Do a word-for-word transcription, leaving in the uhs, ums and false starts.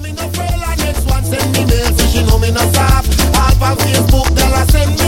me no frail and next one send me mail. So she know me no soft. Half on Facebook, they'll send me